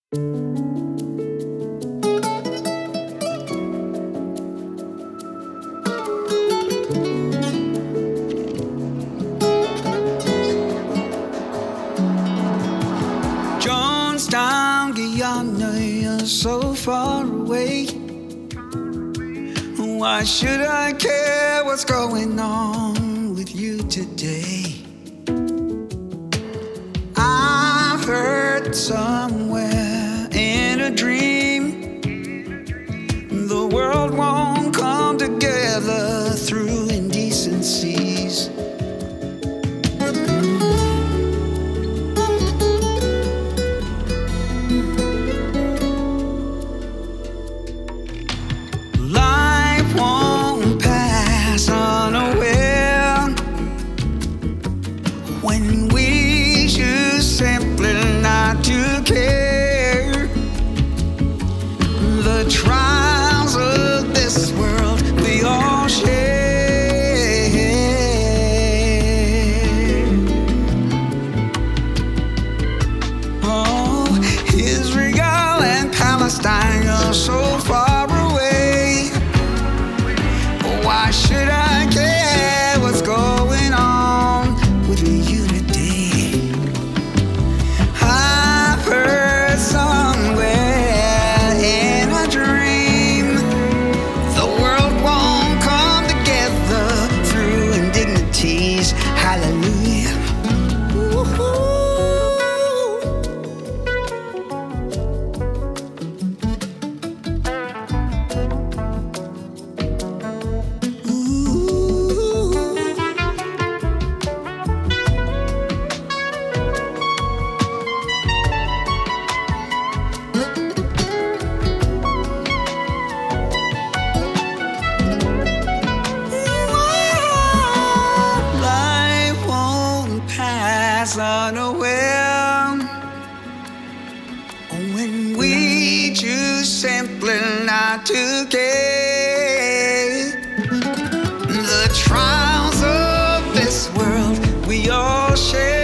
Jonestown, Guyana, you're so far away. Why should I care what's going on with you today? I've heard somewhere in a dream the world won't come together through indecencies. Life won't pass unaware when we choose simply not to care. The trials of this world we all share. Oh, Israel and Palestine are so far away. Why should I care what's going on with you today? I've heard somewhere in a dream the world won't come together through indignities. Hallelujah. Life won't pass unaware when we choose simply not to care. The trials of this world we all share.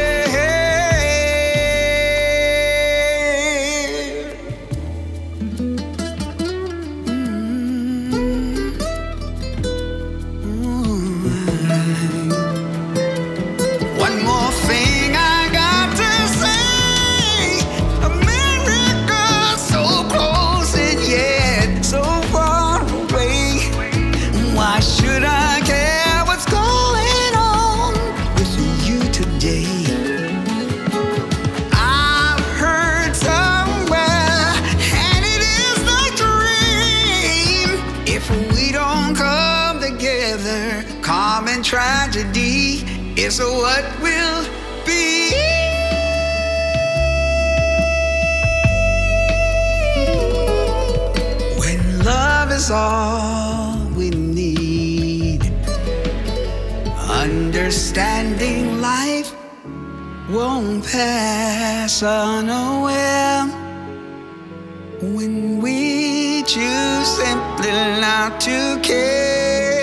One more thing I got to say. America, so close and yet so far away. Why should I care what's going on with you today? I've heard somewhere, and it is the dream. If we don't come together, common tragedy is what will be. When love is all we need, understanding life won't pass unaware when we choose simply not to care.